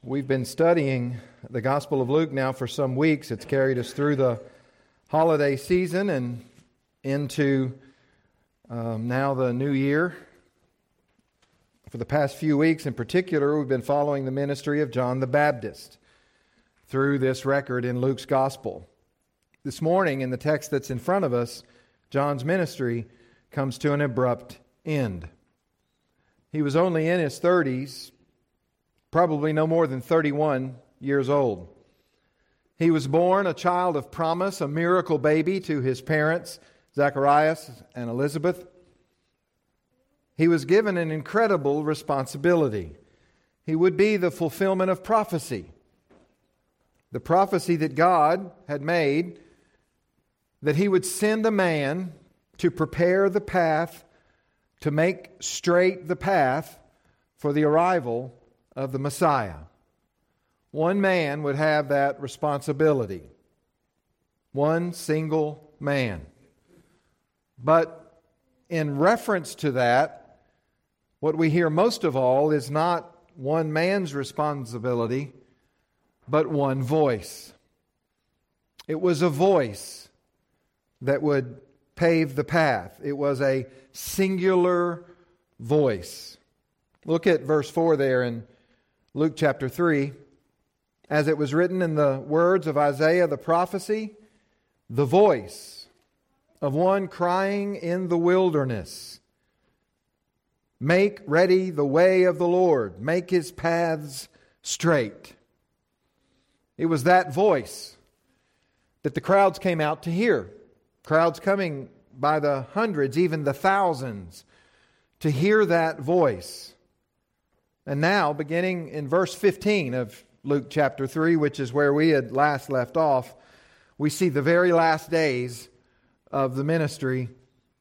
We've been studying the Gospel of Luke now for some weeks. It's carried us through the holiday season and into now the new year. For the past few weeks in particular, we've been following the ministry of John the Baptist through this record in Luke's Gospel. This morning, in the text that's in front of us, John's ministry comes to an abrupt end. He was only in his 30s, probably no more than 31 years old. He was born a child of promise, a miracle baby to his parents, Zacharias and Elizabeth. He was given an incredible responsibility. He would be the fulfillment of prophecy. The prophecy that God had made that He would send a man to prepare the path, to make straight the path for the arrival of the Messiah. One man would have that responsibility. One single man. But in reference to that, what we hear most of all is not one man's responsibility, but one voice. It was a voice that would pave the path. It was a singular voice. Look at verse 4 there in Luke chapter 3. As it was written in the words of Isaiah the prophecy, the voice of one crying in the wilderness, make ready the way of the Lord, make His paths straight. It was that voice that the crowds came out to hear. Crowds coming by the hundreds, even the thousands, to hear that voice. And now, beginning in verse 15 of Luke chapter 3, which is where we had last left off, we see the very last days of the ministry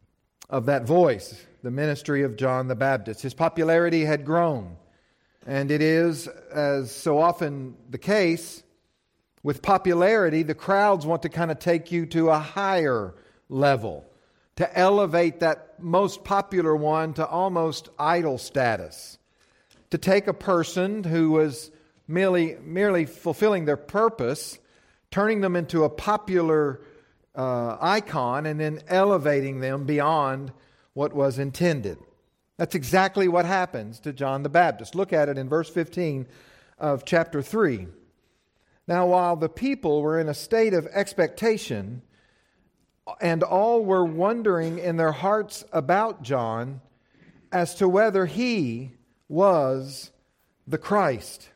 of that voice, the ministry of John the Baptist. His popularity had grown, and it is, as so often the case, with popularity, the crowds want to kind of take you to a higher level, to elevate that most popular one to almost idol status, to take a person who was merely fulfilling their purpose, turning them into a popular icon, and then elevating them beyond what was intended. That's exactly what happens to John the Baptist. Look at it in verse 15 of chapter 3. Now, while the people were in a state of expectation, and all were wondering in their hearts about John as to whether he was the Christ.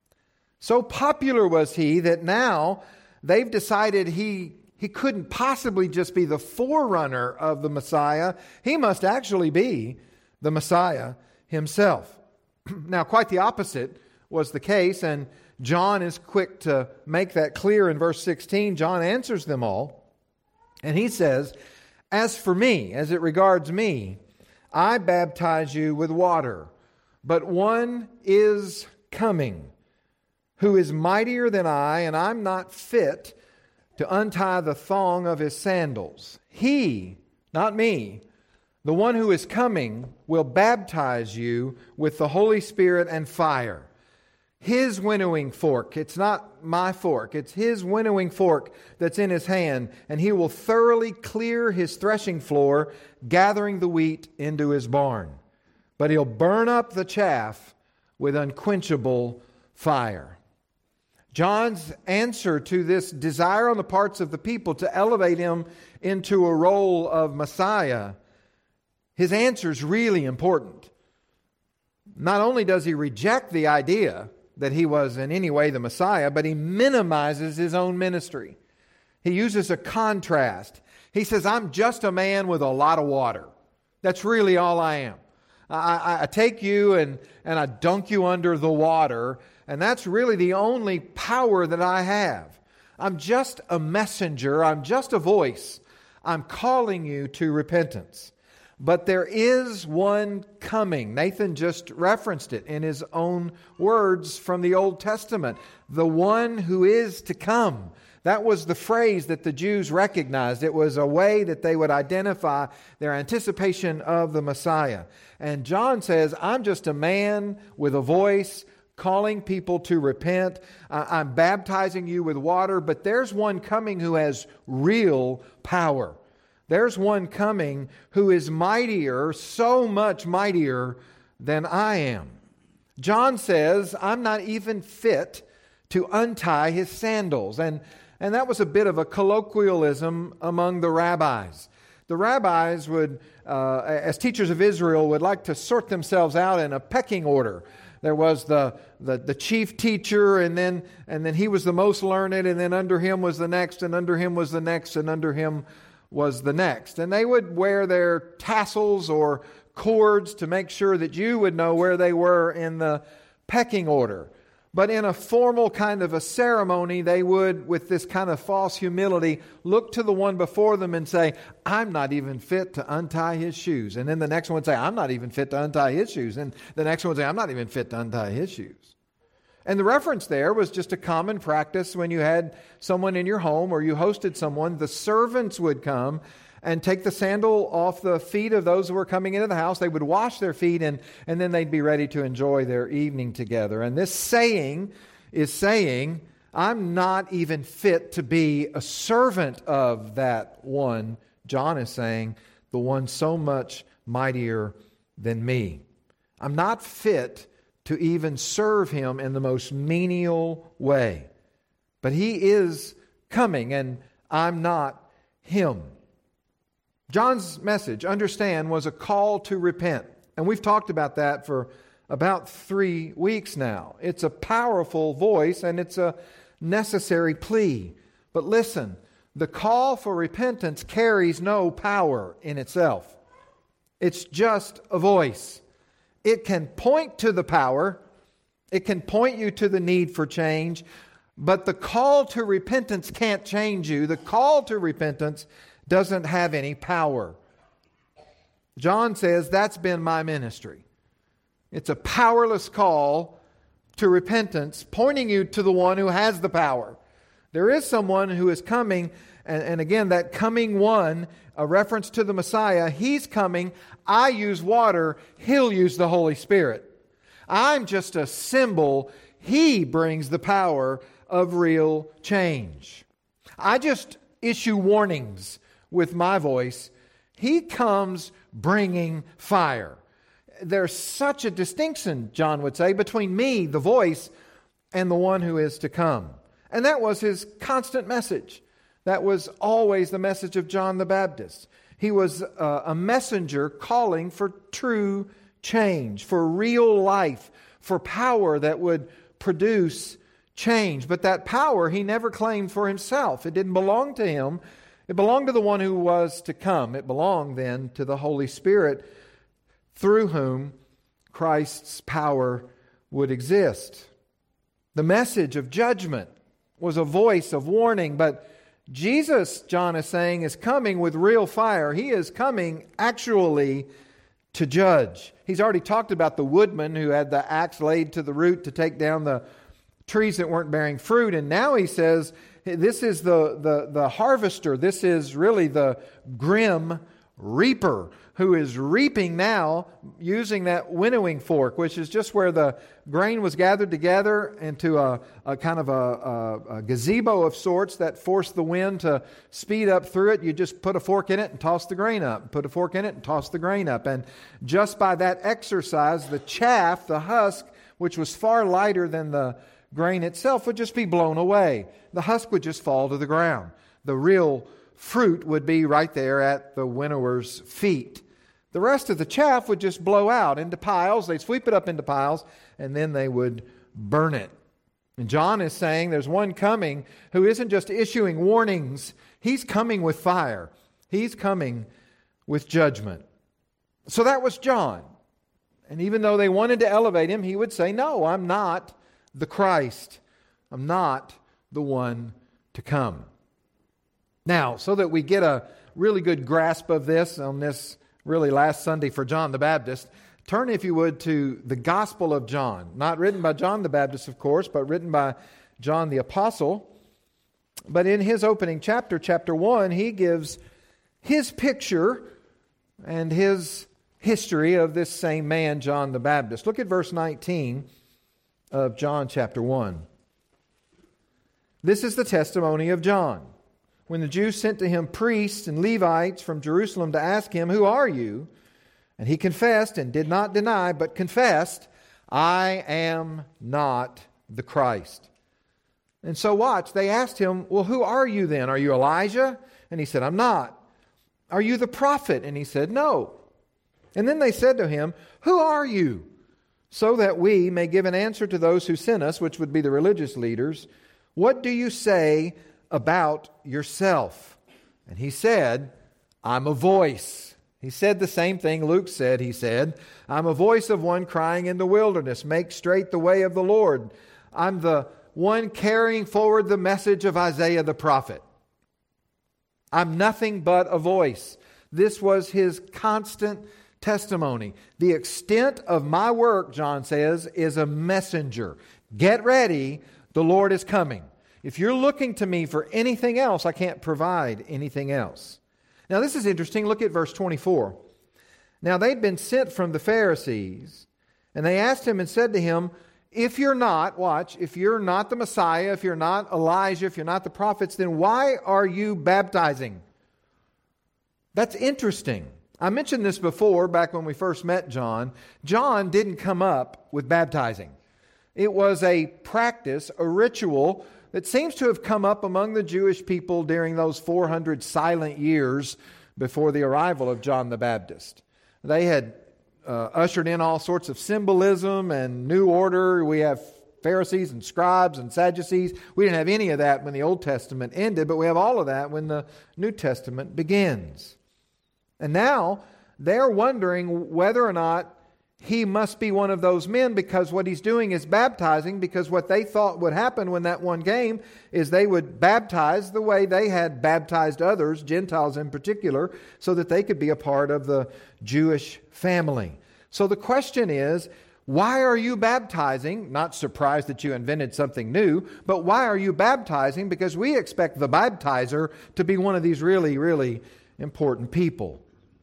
So popular was he that now they've decided he couldn't possibly just be the forerunner of the Messiah. He must actually be the Messiah himself. Now, quite the opposite was the case, and John is quick to make that clear in verse 16. John answers them all, and he says, "As for me, as it regards me, I baptize you with water, but one is coming who is mightier than I, and I'm not fit to untie the thong of his sandals. He, not me, the one who is coming, will baptize you with the Holy Spirit and fire. His winnowing fork, it's not my fork, it's His winnowing fork that's in His hand, and He will thoroughly clear His threshing floor, gathering the wheat into His barn. But He'll burn up the chaff with unquenchable fire." John's answer to this desire on the parts of the people to elevate Him into a role of Messiah, his answer is really important. Not only does he reject the idea that he was in any way the Messiah, but he minimizes his own ministry. He uses a contrast. He says, "I'm just a man with a lot of water. That's really all I am. I take you and I dunk you under the water, and that's really the only power that I have. I'm just a messenger. I'm just a voice. I'm calling you to repentance. But there is one coming." Nathan just referenced it in his own words from the Old Testament. The one who is to come. That was the phrase that the Jews recognized. It was a way that they would identify their anticipation of the Messiah. And John says, I'm just a man with a voice calling people to repent. I'm baptizing you with water, but there's one coming who has real power. There's one coming who is mightier, so much mightier than I am. John says, I'm not even fit to untie his sandals. And that was a bit of a colloquialism among the rabbis. The rabbis would, as teachers of Israel, would like to sort themselves out in a pecking order. There was the chief teacher, and then he was the most learned, and then under him was the next, and under him was the next, and under him was the next. And they would wear their tassels or cords to make sure that you would know where they were in the pecking order. But in a formal kind of a ceremony, they would, with this kind of false humility, look to the one before them and say, I'm not even fit to untie his shoes. And then the next one would say, I'm not even fit to untie his shoes. And the next one would say, I'm not even fit to untie his shoes. And the reference there was just a common practice when you had someone in your home or you hosted someone. The servants would come and take the sandal off the feet of those who were coming into the house. They would wash their feet and then they'd be ready to enjoy their evening together. And this saying is saying, I'm not even fit to be a servant of that one. John is saying, the one so much mightier than me. I'm not fit to even serve him in the most menial way. But he is coming, and I'm not him. John's message, understand, was a call to repent. And we've talked about that for about 3 weeks now. It's a powerful voice, and it's a necessary plea. But listen, the call for repentance carries no power in itself. It's just a voice. It can point to the power. It can point you to the need for change. But the call to repentance can't change you. The call to repentance doesn't have any power. John says, that's been my ministry. It's a powerless call to repentance, pointing you to the one who has the power. There is someone who is coming, and again, that coming one, a reference to the Messiah. He's coming. I use water. He'll use the Holy Spirit. I'm just a symbol. He brings the power of real change. I just issue warnings with my voice. He comes bringing fire. There's such a distinction, John would say, between me, the voice, and the one who is to come. And that was his constant message. That was always the message of John the Baptist. He was a messenger calling for true change, for real life, for power that would produce change. But that power he never claimed for himself. It didn't belong to him. It belonged to the one who was to come. It belonged then to the Holy Spirit, through whom Christ's power would exist. The message of judgment was a voice of warning, but Jesus, John is saying, is coming with real fire. He is coming actually to judge. He's already talked about the woodman who had the axe laid to the root to take down the trees that weren't bearing fruit. And now he says, this is the harvester. This is really the grim reaper who is reaping now using that winnowing fork, which is just where the grain was gathered together into a kind of a gazebo of sorts that forced the wind to speed up through it. You just put a fork in it and toss the grain up. Put a fork in it and toss the grain up. And just by that exercise, the chaff, the husk, which was far lighter than the grain itself, would just be blown away. The husk would just fall to the ground. The real fruit would be right there at the winnower's feet. The rest of the chaff would just blow out into piles. They'd sweep it up into piles, and then they would burn it. And John is saying there's one coming who isn't just issuing warnings. He's coming with fire. He's coming with judgment. So that was John. And even though they wanted to elevate him, he would say, no, I'm not the Christ. I'm not the one to come. Now, so that we get a really good grasp of this on this really last Sunday for John the Baptist, turn, if you would, to the Gospel of John. Not written by John the Baptist, of course, but written by John the Apostle. But in his opening chapter, chapter 1, he gives his picture and his history of this same man, John the Baptist. Look at verse 19 of John chapter 1. This is the testimony of John. When the Jews sent to him priests and Levites from Jerusalem to ask him, "Who are you?" And he confessed and did not deny, but confessed, "I am not the Christ." And so watch, they asked him, "Well, who are you then? Are you Elijah?" And he said, "I'm not." "Are you the prophet?" And he said, "No." And then they said to him, "Who are you?" So that we may give an answer to those who sent us, which would be the religious leaders. "What do you say about yourself?" And he said, "I'm a voice." He said the same thing Luke said. He said, "I'm a voice of one crying in the wilderness, make straight the way of the Lord." I'm the one carrying forward the message of Isaiah the prophet. I'm nothing but a voice. This was his constant testimony. The extent of my work, John says, is a messenger. Get ready, the Lord is coming. If you're looking to me for anything else, I can't provide anything else. Now this is interesting. Look at verse 24. Now they'd been sent from the Pharisees, and they asked him and said to him, "If you're not," watch, "if you're not the Messiah, if you're not Elijah, if you're not the prophets, then why are you baptizing?" That's interesting. I mentioned this before, back when we first met John. John didn't come up with baptizing. It was a practice, a ritual that seems to have come up among the Jewish people during those 400 silent years before the arrival of John the Baptist. They had ushered in all sorts of symbolism and new order. We have Pharisees and scribes and Sadducees. We didn't have any of that when the Old Testament ended, but we have all of that when the New Testament begins. And now they're wondering whether or not he must be one of those men, because what he's doing is baptizing, because what they thought would happen when that one came is they would baptize the way they had baptized others, Gentiles in particular, so that they could be a part of the Jewish family. So the question is, why are you baptizing? Not surprised that you invented something new, but why are you baptizing? Because we expect the baptizer to be one of these really, really important people.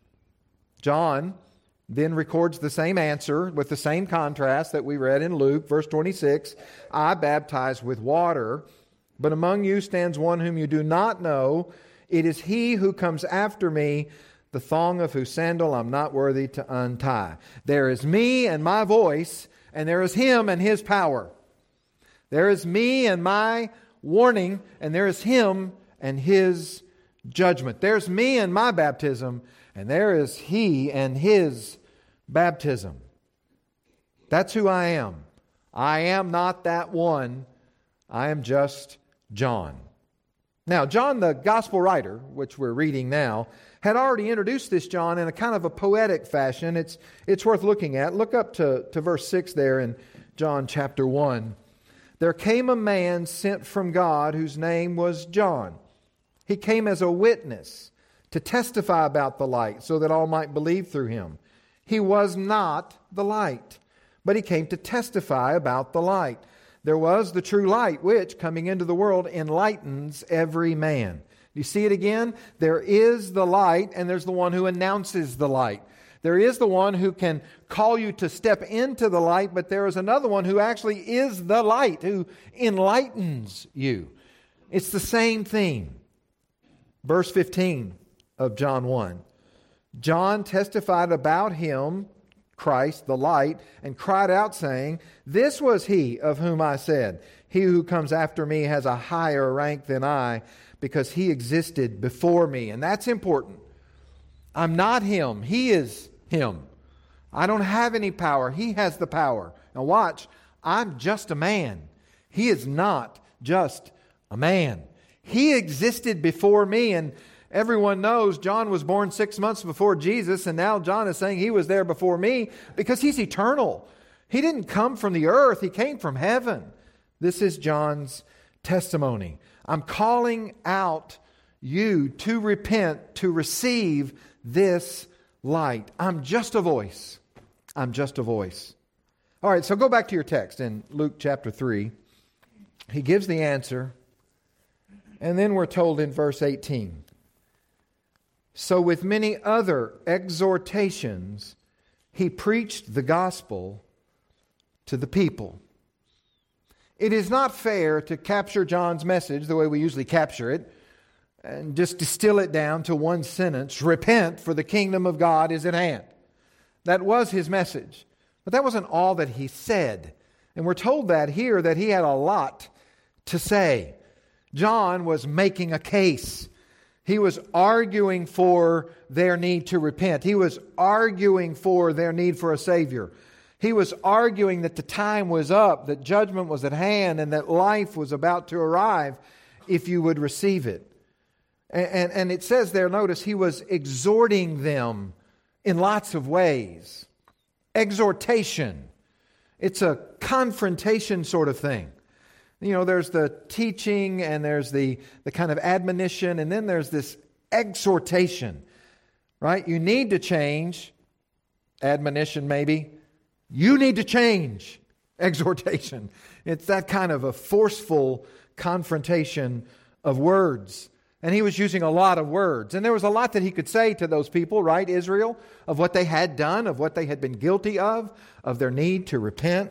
John then records the same answer with the same contrast that we read in Luke, verse 26. "I baptize with water, but among you stands one whom you do not know. It is he who comes after me, the thong of whose sandal I'm not worthy to untie." There is me and my voice, and there is him and his power. There is me and my warning, and there is him and his judgment. There's me and my baptism, and there is he and his baptism. That's who I am. I am not that one. I am just John. Now, John, the gospel writer, which we're reading now, had already introduced this John in a kind of a poetic fashion. It's worth looking at. Look up to verse 6 there in John chapter 1. "There came a man sent from God whose name was John. He came as a witness to testify about the light, so that all might believe through him. He was not the light, but he came to testify about the light. There was the true light, which, coming into the world, enlightens every man." You see it again? There is the light, and there's the one who announces the light. There is the one who can call you to step into the light, but there is another one who actually is the light, who enlightens you. It's the same theme. Verse 15 of John 1. "John testified about him," Christ, the light, "and cried out, saying, 'This was he of whom I said, he who comes after me has a higher rank than I, because he existed before me.'" And that's important. I'm not him. He is him. I don't have any power. He has the power. Now watch. I'm just a man. He is not just a man. He existed before me, and everyone knows John was born 6 months before Jesus, and now John is saying he was there before me because he's eternal. He didn't come from the earth. He came from heaven. This is John's testimony. I'm calling out you to repent, to receive this light. I'm just a voice. I'm just a voice. All right, so go back to your text in Luke chapter 3. He gives the answer, and then we're told in verse 18, "So with many other exhortations, he preached the gospel to the people." It is not fair to capture John's message the way we usually capture it and just distill it down to one sentence: repent, for the kingdom of God is at hand. That was his message. But that wasn't all that he said. And we're told that here, that he had a lot to say. John was making a case. He was arguing for their need to repent. He was arguing for their need for a Savior. He was arguing that the time was up, that judgment was at hand, and that life was about to arrive if you would receive it. And it says there, notice, he was exhorting them in lots of ways. Exhortation. It's a confrontation sort of thing. You know, there's the teaching and there's the kind of admonition, and then there's this exhortation, right? You need to change. Admonition maybe. You need to change. Exhortation. It's that kind of a forceful confrontation of words. And he was using a lot of words. And there was a lot that he could say to those people, right, Israel, of what they had done, of what they had been guilty of their need to repent.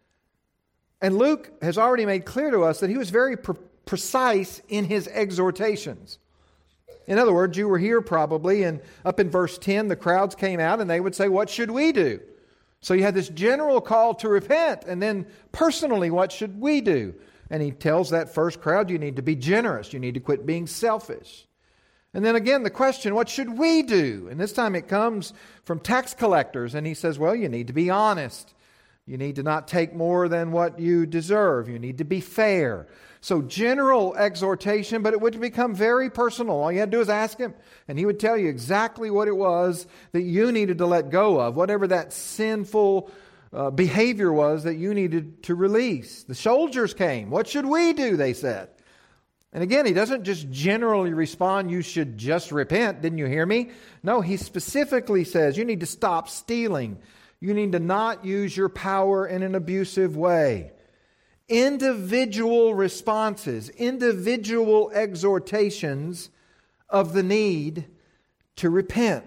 And Luke has already made clear to us that he was very precise in his exhortations. In other words, you were here probably, and up in verse 10, the crowds came out and they would say, what should we do? So you had this general call to repent, and then personally, what should we do? And he tells that first crowd, you need to be generous. You need to quit being selfish. And then again, the question, what should we do? And this time it comes from tax collectors. And he says, well, you need to be honest. You need to not take more than what you deserve. You need to be fair. So general exhortation, but it would become very personal. All you had to do is ask him, and he would tell you exactly what it was that you needed to let go of, whatever that sinful behavior was that you needed to release. The soldiers came. What should we do? They said. And again, he doesn't just generally respond, you should just repent. Didn't you hear me? No, he specifically says you need to stop stealing. You need to not use your power in an abusive way. Individual responses, individual exhortations of the need to repent.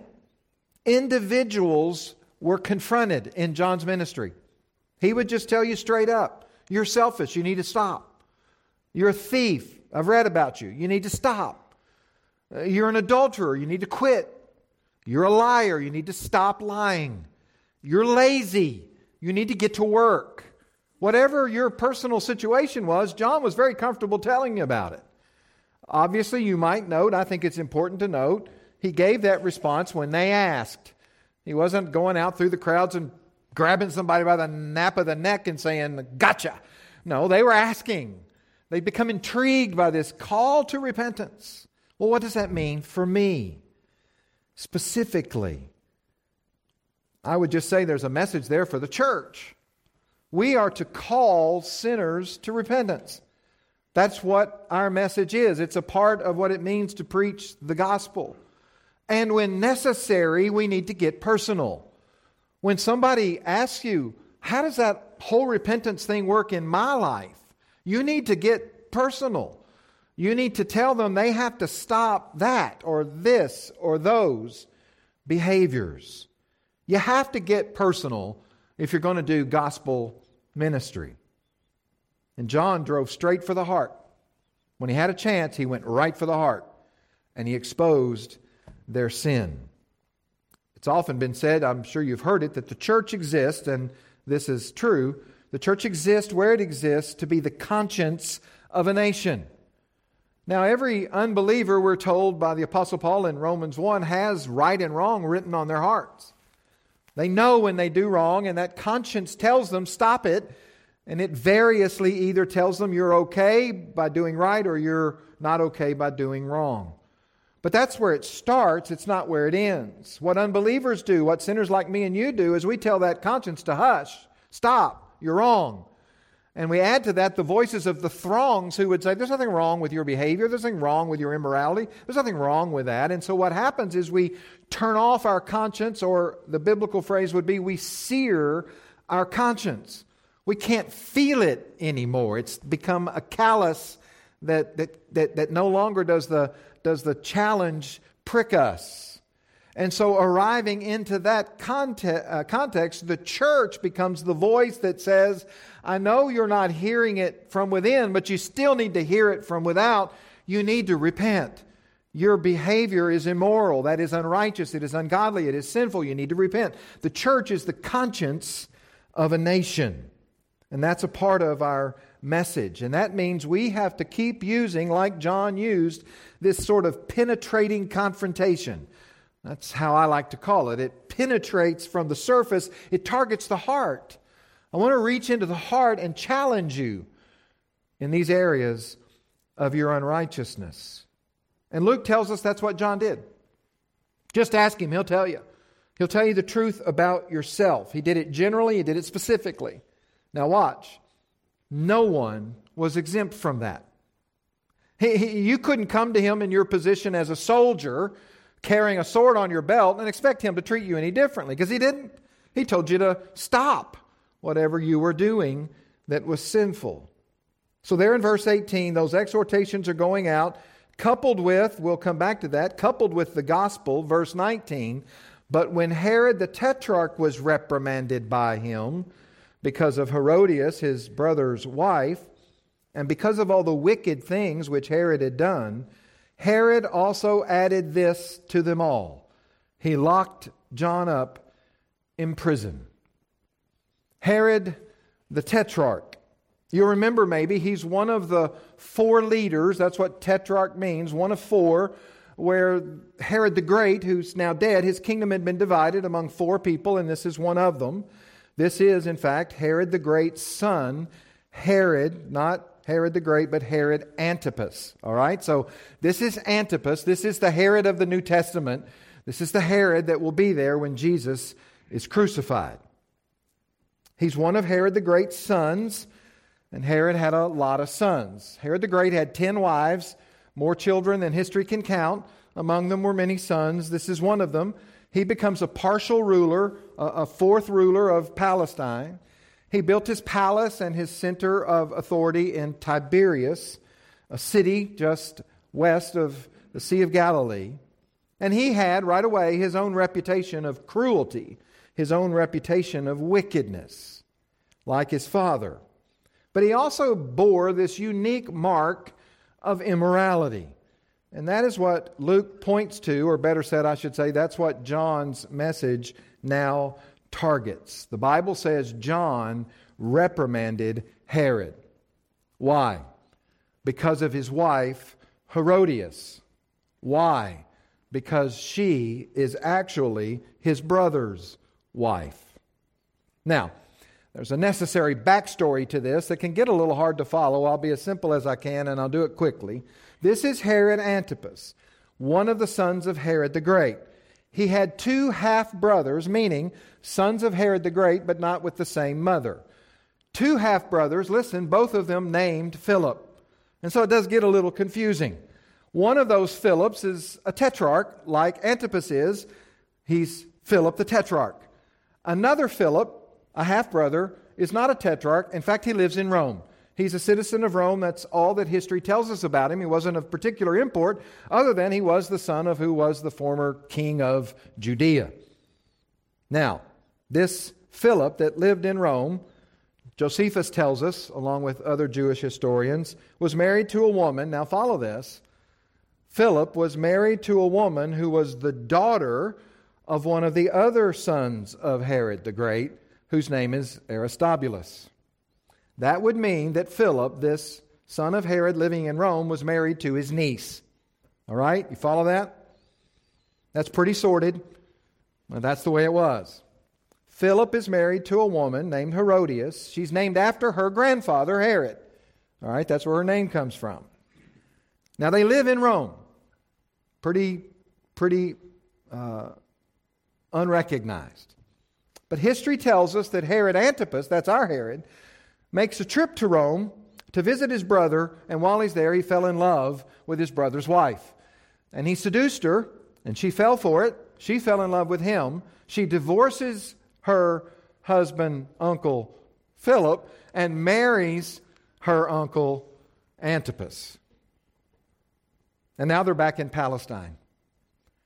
Individuals were confronted in John's ministry. He would just tell you straight up, you're selfish, you need to stop. You're a thief, I've read about you, you need to stop. You're an adulterer, you need to quit. You're a liar, you need to stop lying. You're lazy, you need to get to work. Whatever your personal situation was, John was very comfortable telling you about it. Obviously, you might note, I think it's important to note, he gave that response when they asked. He wasn't going out through the crowds and grabbing somebody by the nape of the neck and saying, gotcha. No, they were asking. They'd become intrigued by this call to repentance. Well, what does that mean for me? Specifically, I would just say there's a message there for the church. We are to call sinners to repentance. That's what our message is. It's a part of what it means to preach the gospel. And when necessary, we need to get personal. When somebody asks you, how does that whole repentance thing work in my life? You need to get personal. You need to tell them they have to stop that or this or those behaviors. You have to get personal if you're going to do gospel ministry. And John drove straight for the heart. When he had a chance, he went right for the heart. And he exposed their sin. It's often been said, I'm sure you've heard it, that the church exists, and this is true. The church exists where it exists to be the conscience of a nation. Now, every unbeliever, we're told by the Apostle Paul in Romans 1, has right and wrong written on their hearts. They know when they do wrong, and that conscience tells them, stop it. And it variously either tells them you're okay by doing right or you're not okay by doing wrong. But that's where it starts. It's not where it ends. What unbelievers do, what sinners like me and you do, is we tell that conscience to hush. Stop. You're wrong. And we add to that the voices of the throngs who would say, there's nothing wrong with your behavior. There's nothing wrong with your immorality. There's nothing wrong with that. And so what happens is we turn off our conscience, or the biblical phrase would be we sear our conscience. We can't feel it anymore. It's become a callus that no longer does the challenge prick us. And so arriving into that context, the church becomes the voice that says, I know you're not hearing it from within, but you still need to hear it from without. You need to repent. Your behavior is immoral. That is unrighteous. It is ungodly. It is sinful. You need to repent. The church is the conscience of a nation. And that's a part of our message. And that means we have to keep using, like John used, this sort of penetrating confrontation. That's how I like to call it. It penetrates from the surface. It targets the heart. I want to reach into the heart and challenge you in these areas of your unrighteousness. And Luke tells us that's what John did. Just ask him, he'll tell you. He'll tell you the truth about yourself. He did it generally, he did it specifically. Now watch. No one was exempt from that. You couldn't come to him in your position as a soldier carrying a sword on your belt and expect him to treat you any differently, because he didn't. He told you to stop whatever you were doing that was sinful. So there in verse 18, those exhortations are going out, coupled with, we'll come back to that, coupled with the gospel, verse 19. But when Herod the Tetrarch was reprimanded by him because of Herodias, his brother's wife, and because of all the wicked things which Herod had done, Herod also added this to them all. He locked John up in prison. Herod the Tetrarch. You remember maybe he's one of the 4 leaders. That's what Tetrarch means, one of 4, where Herod the Great, who's now dead, his kingdom had been divided among 4 people, and this is one of them. This is, in fact, Herod the Great's son, Herod, not Herod the Great, but Herod Antipas. All right, so this is Antipas. This is the Herod of the New Testament. This is the Herod that will be there when Jesus is crucified. He's one of Herod the Great's sons, and Herod had a lot of sons. Herod the Great had 10 wives, more children than history can count. Among them were many sons. This is one of them. He becomes a partial ruler, a 4th ruler of Palestine. He built his palace and his center of authority in Tiberias, a city just west of the Sea of Galilee. And he had right away his own reputation of cruelty, his own reputation of wickedness, like his father. But he also bore this unique mark of immorality. And that is what Luke points to, or better said, I should say, that's what John's message now targets. The Bible says John reprimanded Herod. Why? Because of his wife, Herodias. Why? Because she is actually his brother's wife. Now, there's a necessary backstory to this that can get a little hard to follow. I'll be as simple as I can, and I'll do it quickly. This is Herod Antipas, one of the sons of Herod the Great. He had 2 half-brothers, meaning sons of Herod the Great, but not with the same mother. 2 half-brothers, listen, both of them named Philip. And so it does get a little confusing. One of those Philips is a tetrarch, like Antipas is. He's Philip the Tetrarch. Another Philip, a half-brother, is not a tetrarch. In fact, he lives in Rome. He's a citizen of Rome. That's all that history tells us about him. He wasn't of particular import, other than he was the son of who was the former king of Judea. Now, this Philip that lived in Rome, Josephus tells us, along with other Jewish historians, was married to a woman. Now follow this. Philip was married to a woman who was the daughter of one of the other sons of Herod the Great, whose name is Aristobulus. That would mean that Philip, this son of Herod living in Rome, was married to his niece. All right? You follow that? That's pretty sordid. Well, that's the way it was. Philip is married to a woman named Herodias. She's named after her grandfather, Herod. All right? That's where her name comes from. Now, they live in Rome. Pretty unrecognized. But history tells us that Herod Antipas, that's our Herod, makes a trip to Rome to visit his brother, and while he's there, he fell in love with his brother's wife. And he seduced her, and she fell for it. She fell in love with him. She divorces her husband, Uncle Philip, and marries her uncle Antipas. And now they're back in Palestine.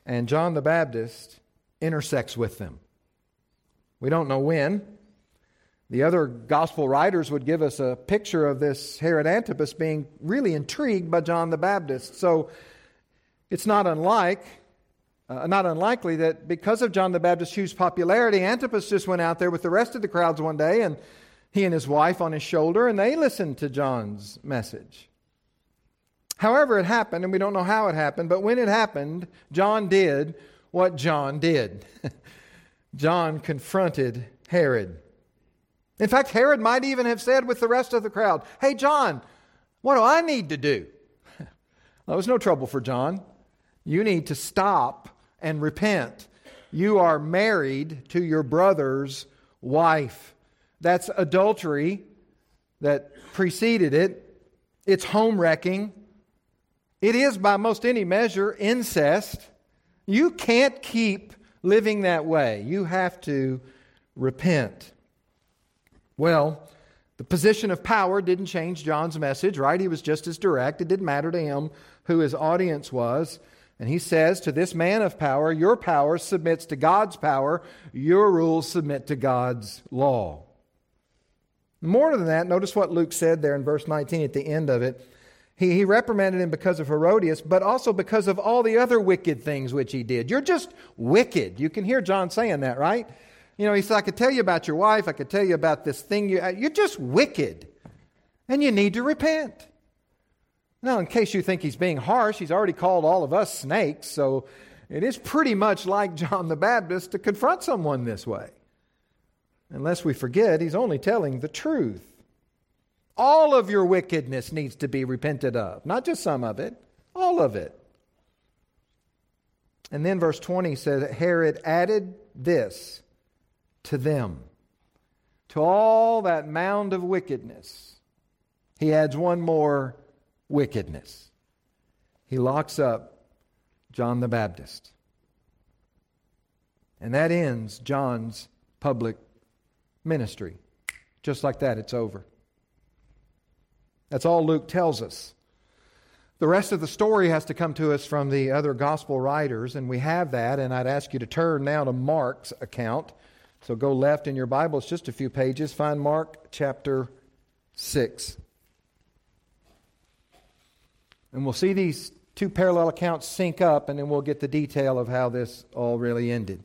and John the Baptist intersects with them. We don't know when. The other gospel writers would give us a picture of this Herod Antipas being really intrigued by John the Baptist. So it's not unlikely that because of John the Baptist's huge popularity, Antipas just went out there with the rest of the crowds one day, and he and his wife on his shoulder, and they listened to John's message. However it happened, and we don't know how it happened, but when it happened, John did what John did. John confronted Herod. In fact, Herod might even have said with the rest of the crowd, "Hey, John, what do I need to do?" Well, it was no trouble for John. You need to stop and repent. You are married to your brother's wife. That's adultery that preceded it. It's home wrecking. It is, by most any measure, incest. You can't keep living that way. You have to repent. Well, the position of power didn't change John's message, right? He was just as direct. It didn't matter to him who his audience was. And he says to this man of power, your power submits to God's power. Your rules submit to God's law. More than that, notice what Luke said there in verse 19 at the end of it. He reprimanded him because of Herodias, but also because of all the other wicked things which he did. You're just wicked. You can hear John saying that, right? You know, he said, I could tell you about your wife. I could tell you about this thing. You're just wicked. And you need to repent. Now, in case you think he's being harsh, he's already called all of us snakes. So it is pretty much like John the Baptist to confront someone this way. Unless we forget, he's only telling the truth. All of your wickedness needs to be repented of. Not just some of it, all of it. And then verse 20 says, Herod added this to them. To all that mound of wickedness, he adds one more wickedness. He locks up John the Baptist. And that ends John's public ministry. Just like that, it's over. That's all Luke tells us. The rest of the story has to come to us from the other gospel writers, and we have that, and I'd ask you to turn now to Mark's account. So go left in your Bible, it's just a few pages. Find Mark chapter 6. And we'll see these two parallel accounts sync up, and then we'll get the detail of how this all really ended.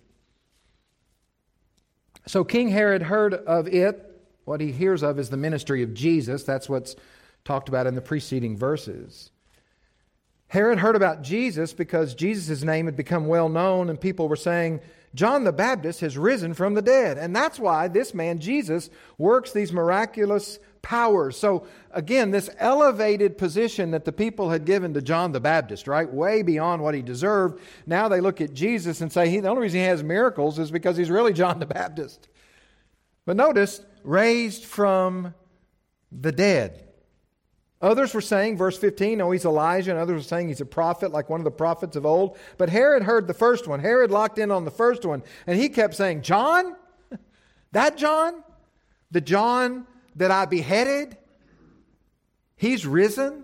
So King Herod heard of it. What he hears of is the ministry of Jesus. That's what's talked about in the preceding verses. Herod heard about Jesus because Jesus' name had become well known, and people were saying, John the Baptist has risen from the dead. And that's why this man, Jesus, works these miraculous powers. So again, this elevated position that the people had given to John the Baptist, right? Way beyond what he deserved. Now they look at Jesus and say, the only reason he has miracles is because he's really John the Baptist. But notice, raised from the dead. Others were saying, verse 15, he's Elijah, and others were saying he's a prophet, like one of the prophets of old. But Herod heard the first one. Herod locked in on the first one, and he kept saying, John? That John? The John that I beheaded? He's risen?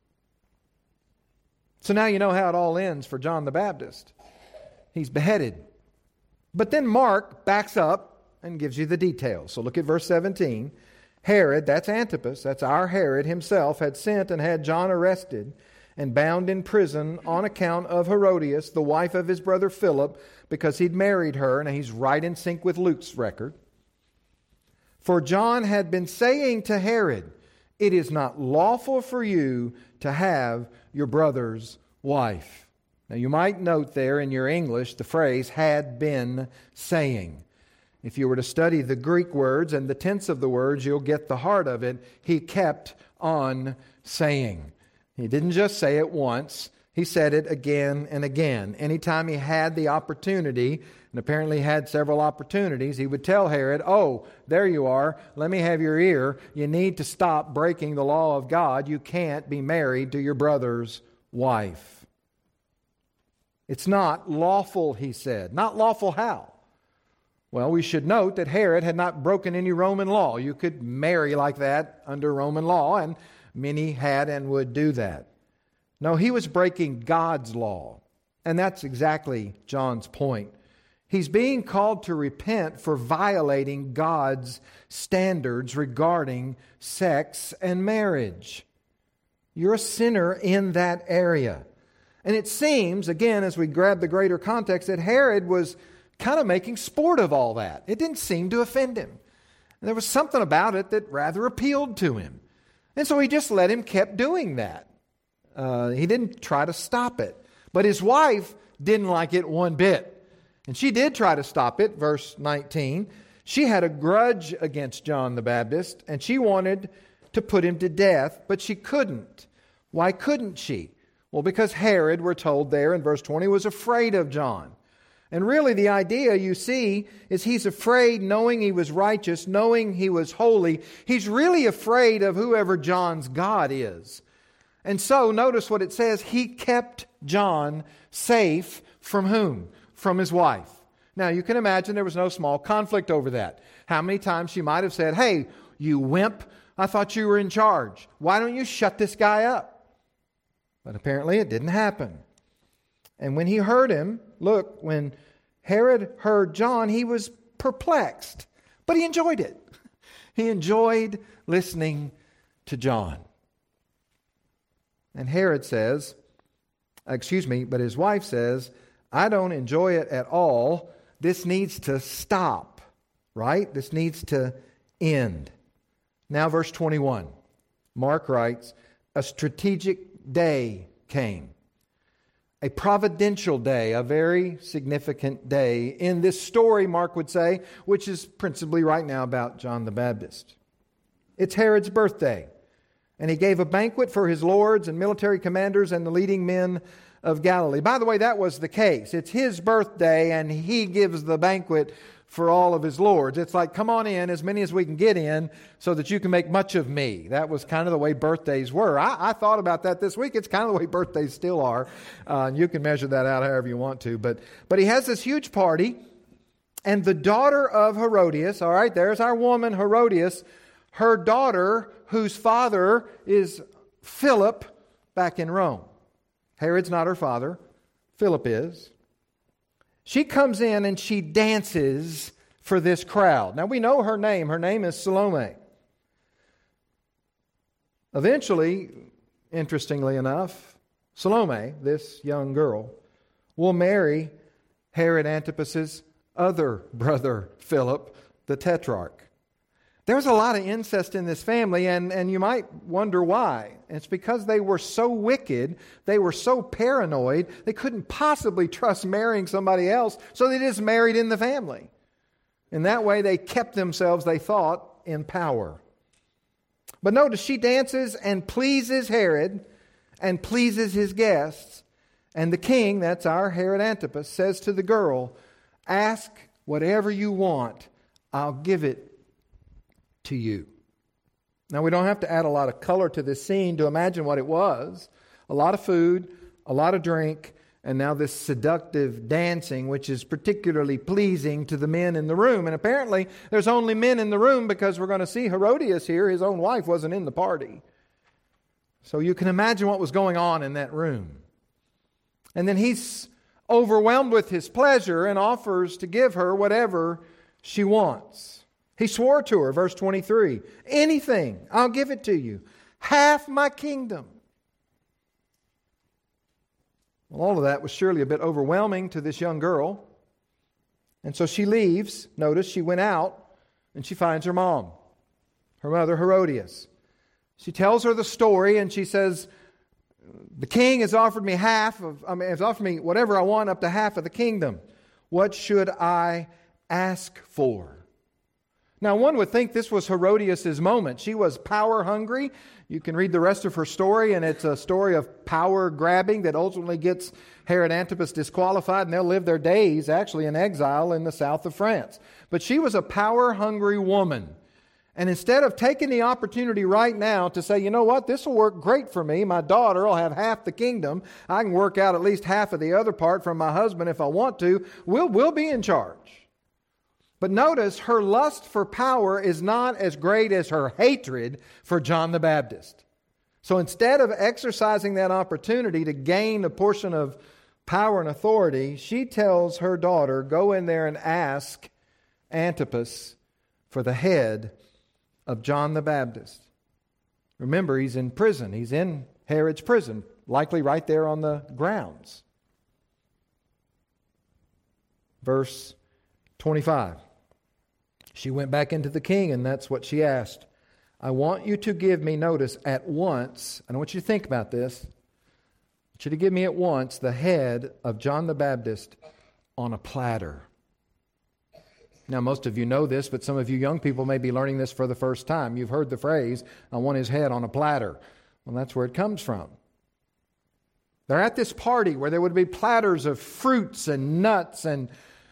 So now you know how it all ends for John the Baptist. He's beheaded. But then Mark backs up and gives you the details. So look at verse 17. Herod, that's Antipas, that's our Herod himself, had sent and had John arrested and bound in prison on account of Herodias, the wife of his brother Philip, because he'd married her. And he's right in sync with Luke's record. For John had been saying to Herod, it is not lawful for you to have your brother's wife. Now you might note there in your English the phrase had been saying. If you were to study the Greek words and the tense of the words, you'll get the heart of it. He kept on saying. He didn't just say it once. He said it again and again. Anytime he had the opportunity, and apparently had several opportunities, he would tell Herod, there you are. Let me have your ear. You need to stop breaking the law of God. You can't be married to your brother's wife. It's not lawful, he said. Not lawful how? Well, we should note that Herod had not broken any Roman law. You could marry like that under Roman law, and many had and would do that. No, he was breaking God's law. And that's exactly John's point. He's being called to repent for violating God's standards regarding sex and marriage. You're a sinner in that area. And it seems, again, as we grab the greater context, that Herod was kind of making sport of all that. It didn't seem to offend him. And there was something about it that rather appealed to him. And so he just let him keep doing that. He didn't try to stop it. But his wife didn't like it one bit. And she did try to stop it, verse 19. She had a grudge against John the Baptist, and she wanted to put him to death, but she couldn't. Why couldn't she? Well, because Herod, we're told there in verse 20, was afraid of John. And really the idea, you see, is he's afraid knowing he was righteous, knowing he was holy. He's really afraid of whoever John's God is. And so, notice what it says, he kept John safe from whom? From his wife. Now, you can imagine there was no small conflict over that. How many times she might have said, "Hey, you wimp, I thought you were in charge. Why don't you shut this guy up?" But apparently it didn't happen. And when he heard him, look, when Herod heard John, he was perplexed. But he enjoyed it. He enjoyed listening to John. And Herod says, but his wife says, "I don't enjoy it at all. This needs to stop," right? This needs to end. Now verse 21. Mark writes, "A strategic day came." A providential day, a very significant day in this story, Mark would say, which is principally right now about John the Baptist. It's Herod's birthday, and he gave a banquet for his lords and military commanders and the leading men of Galilee. By the way, that was the case. It's his birthday, and he gives the banquet for all of his lords. It's like, come on in, as many as we can get in, so that you can make much of me. That was kind of the way birthdays were. I thought about that this week. It's kind of the way birthdays still are. You can measure that out however you want to. But he has this huge party, and the daughter of Herodias, all right, there's our woman Herodias, her daughter, whose father is Philip back in Rome. Herod's not her father. Philip is. She comes in and she dances for this crowd. Now we know her name. Her name is Salome. Eventually, interestingly enough, Salome, this young girl, will marry Herod Antipas's other brother, Philip, the Tetrarch. There's a lot of incest in this family, and you might wonder why. It's because they were so wicked, they were so paranoid, they couldn't possibly trust marrying somebody else, so they just married in the family. In that way, they kept themselves, they thought, in power. But notice, she dances and pleases Herod and pleases his guests. And the king, that's our Herod Antipas, says to the girl, "Ask whatever you want, I'll give it to you." Now, we don't have to add a lot of color to this scene to imagine what it was. A lot of food, a lot of drink, and now this seductive dancing, which is particularly pleasing to the men in the room. And apparently, there's only men in the room because we're going to see Herodias here. His own wife wasn't in the party. So you can imagine what was going on in that room. And then he's overwhelmed with his pleasure and offers to give her whatever she wants. He swore to her, verse 23, "Anything, I'll give it to you. Half my kingdom." Well, all of that was surely a bit overwhelming to this young girl. And so she leaves. Notice she went out and she finds her mom, her mother Herodias. She tells her the story and she says, "The king has offered me has offered me whatever I want, up to half of the kingdom. What should I ask for?" Now, one would think this was Herodias' moment. She was power hungry. You can read the rest of her story, and it's a story of power grabbing that ultimately gets Herod Antipas disqualified, and they'll live their days actually in exile in the south of France. But she was a power hungry woman. And instead of taking the opportunity right now to say, you know what, this will work great for me. My daughter will have half the kingdom. I can work out at least half of the other part from my husband if I want to. We'll be in charge. But notice, her lust for power is not as great as her hatred for John the Baptist. So instead of exercising that opportunity to gain a portion of power and authority, she tells her daughter, go in there and ask Antipas for the head of John the Baptist. Remember, he's in prison. He's in Herod's prison, likely right there on the grounds. Verse 25. She went back into the king, and that's what she asked. I want you to give me, notice, at once, and I want you to think about this. I want you to give me at once the head of John the Baptist on a platter. Now, most of you know this, but some of you young people may be learning this for the first time. You've heard the phrase, I want his head on a platter. Well, that's where it comes from. They're at this party where there would be platters of fruits and nuts and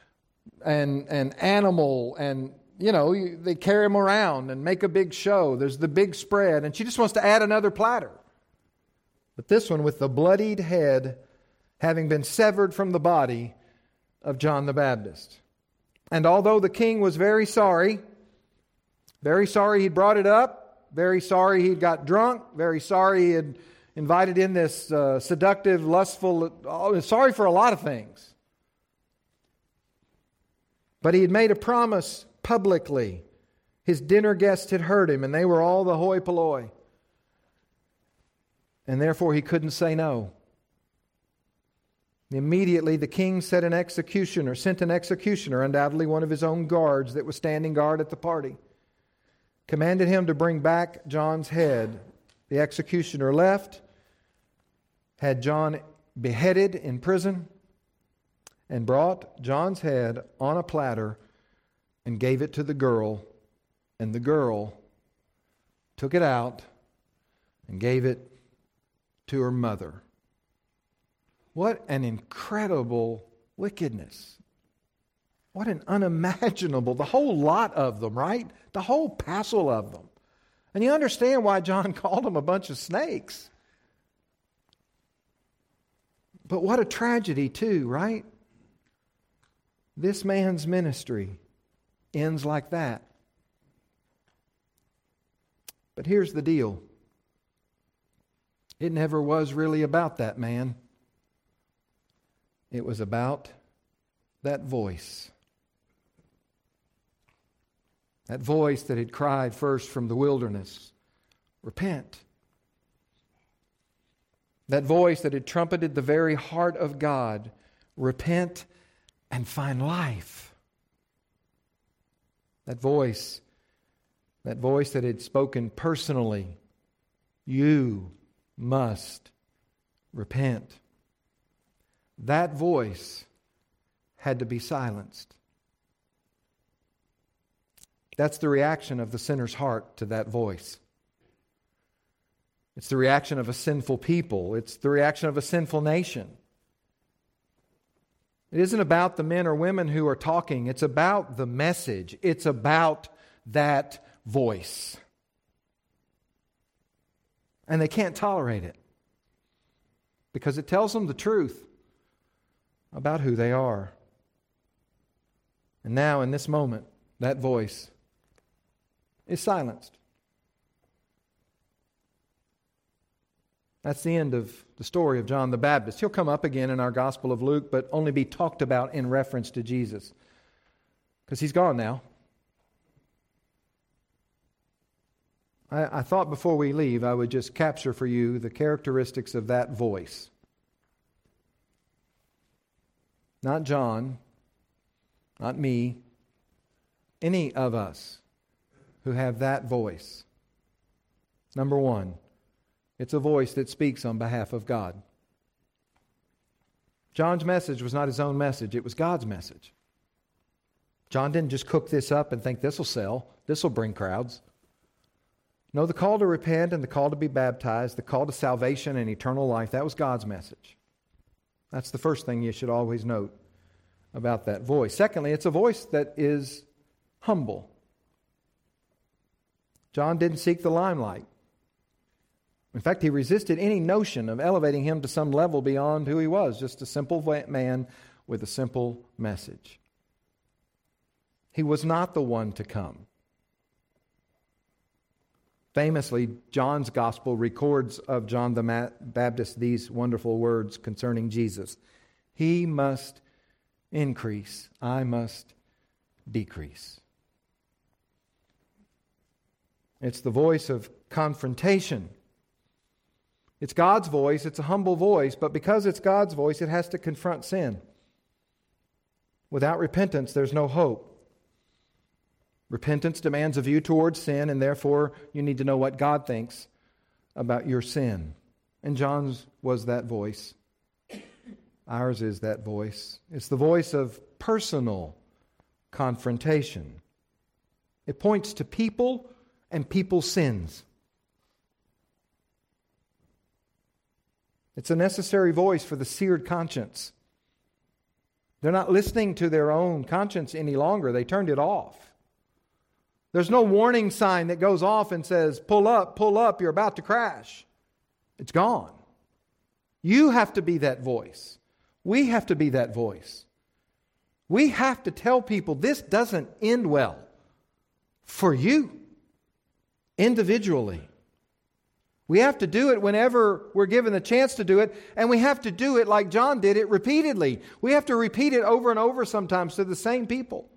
animal, and, they carry them around and make a big show. There's the big spread, and she just wants to add another platter. But this one with the bloodied head having been severed from the body of John the Baptist. And although the king was very sorry he'd brought it up, very sorry he'd got drunk, very sorry he had invited in this seductive, lustful, sorry for a lot of things. But he had made a promise publicly. His dinner guests had heard him, and they were all the hoi polloi. And therefore he couldn't say no. Immediately the king sent an executioner, undoubtedly one of his own guards that was standing guard at the party, commanded him to bring back John's head. The executioner left, had John beheaded in prison, and brought John's head on a platter and gave it to the girl, and the girl took it out and gave it to her mother. What an incredible wickedness. What an unimaginable, the whole lot of them, right? The whole passel of them. And you understand why John called them a bunch of snakes. But what a tragedy too, right? This man's ministry ends like that. But here's the deal. It never was really about that man. It was about that voice. That voice that had cried first from the wilderness, repent. That voice that had trumpeted the very heart of God, repent and find life. That voice that had spoken personally, you must repent. That voice had to be silenced. That's the reaction of the sinner's heart to that voice. It's the reaction of a sinful people. It's the reaction of a sinful nation. It isn't about the men or women who are talking. It's about the message. It's about that voice. And they can't tolerate it because it tells them the truth about who they are. And now, in this moment, that voice is silenced. That's the end of the story of John the Baptist. He'll come up again in our Gospel of Luke, but only be talked about in reference to Jesus, because he's gone now. I thought before we leave I would just capture for you the characteristics of that voice. Not John, not me, any of us who have that voice. Number one, it's a voice that speaks on behalf of God. John's message was not his own message, it was God's message. John didn't just cook this up and think this will sell, this will bring crowds. No, the call to repent and the call to be baptized, the call to salvation and eternal life, that was God's message. That's the first thing you should always note about that voice. Secondly, it's a voice that is humble. John didn't seek the limelight. In fact, he resisted any notion of elevating him to some level beyond who he was, just a simple man with a simple message. He was not the one to come. Famously, John's Gospel records of John the Baptist these wonderful words concerning Jesus. He must increase. I must decrease. It's the voice of confrontation. It's God's voice. It's a humble voice. But because it's God's voice, it has to confront sin. Without repentance, there's no hope. Repentance demands a view towards sin, and therefore you need to know what God thinks about your sin. And John's was that voice. Ours is that voice. It's the voice of personal confrontation. It points to people and people's sins. It's a necessary voice for the seared conscience. They're not listening to their own conscience any longer. They turned it off. There's no warning sign that goes off and says, pull up, you're about to crash. It's gone. You have to be that voice. We have to be that voice. We have to tell people this doesn't end well for you individually. We have to do it whenever we're given the chance to do it, and we have to do it like John did it repeatedly. We have to repeat it over and over sometimes to the same people.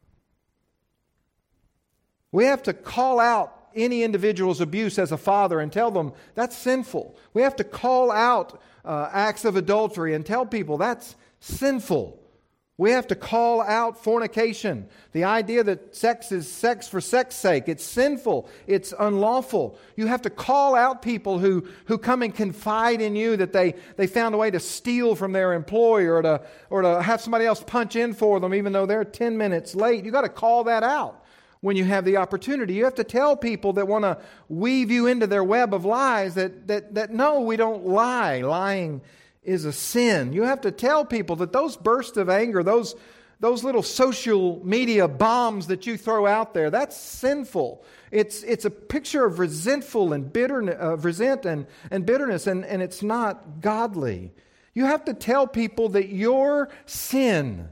We have to call out any individual's abuse as a father and tell them that's sinful. We have to call out acts of adultery and tell people that's sinful. We have to call out fornication. The idea that sex is sex for sex sake. It's sinful. It's unlawful. You have to call out people who come and confide in you that they found a way to steal from their employer or to have somebody else punch in for them even though they're 10 minutes late. You've got to call that out when you have the opportunity. You have to tell people that want to weave you into their web of lies that no, we don't lie. Lying is a sin. You have to tell people that those bursts of anger, those little social media bombs that you throw out there, that's sinful. It's a picture of resentful and resent and bitterness, and it's not godly. You have to tell people that your sin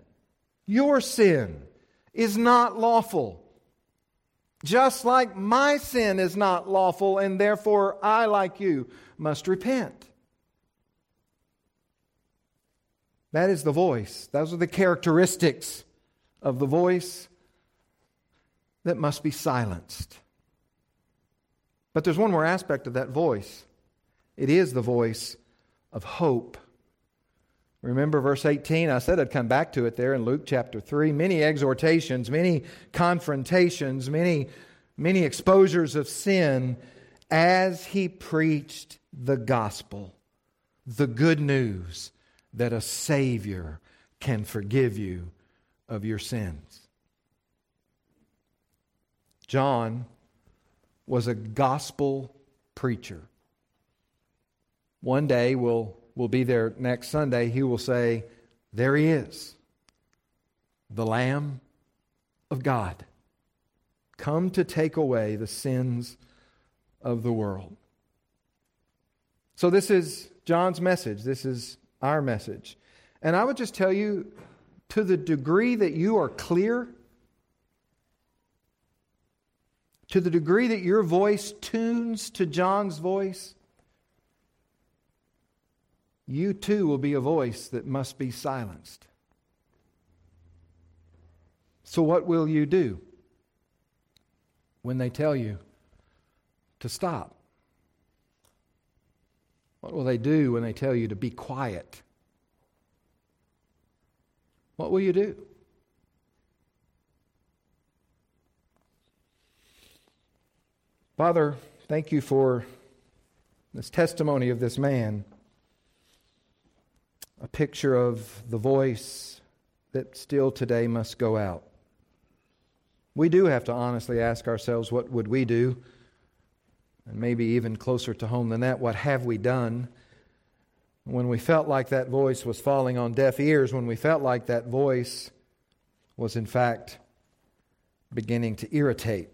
is not lawful. Just like my sin is not lawful, and therefore I, like you, must repent. That is the voice. Those are the characteristics of the voice that must be silenced. But there's one more aspect of that voice. It is the voice of hope. Remember verse 18? I said I'd come back to it there in Luke chapter 3. Many exhortations, many confrontations, many exposures of sin as he preached the gospel, the good news that a Savior can forgive you of your sins. John was a gospel preacher. One day, we'll be there next Sunday, he will say, there he is, the Lamb of God, come to take away the sins of the world. So this is John's message. This is our message. And I would just tell you, to the degree that you are clear, to the degree that your voice tunes to John's voice, you too will be a voice that must be silenced. So what will you do when they tell you to stop? What will they do when they tell you to be quiet? What will you do? Father, thank you for this testimony of this man, a picture of the voice that still today must go out. We do have to honestly ask ourselves, what would we do? And maybe even closer to home than that, what have we done when we felt like that voice was falling on deaf ears, when we felt like that voice was in fact beginning to irritate?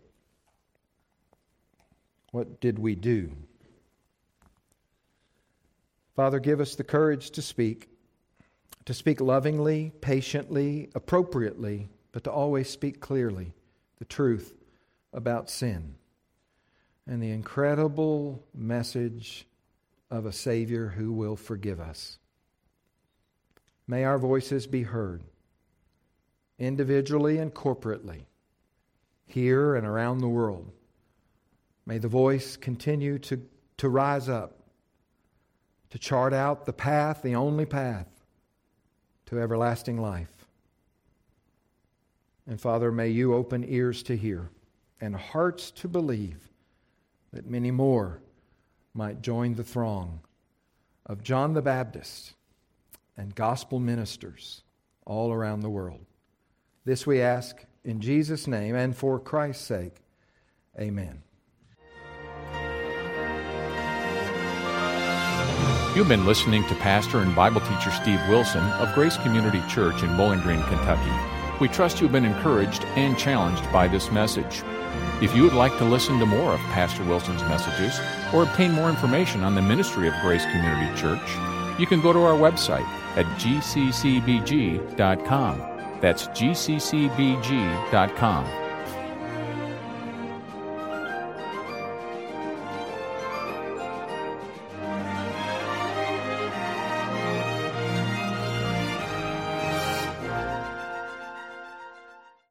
What did we do? Father, give us the courage to speak lovingly, patiently, appropriately, but to always speak clearly the truth about sin and the incredible message of a Savior who will forgive us. may our voices be heard, individually and corporately, here and around the world. May the voice continue to rise up, to chart out the path, the only path to everlasting life. And Father, may you open ears to hear and hearts to believe, that many more might join the throng of John the Baptist and gospel ministers all around the world. This we ask in Jesus' name and for Christ's sake. Amen. You've been listening to Pastor and Bible teacher Steve Wilson of Grace Community Church in Bowling Green, Kentucky. We trust you've been encouraged and challenged by this message. If you would like to listen to more of Pastor Wilson's messages or obtain more information on the ministry of Grace Community Church, you can go to our website at gccbg.com. That's gccbg.com.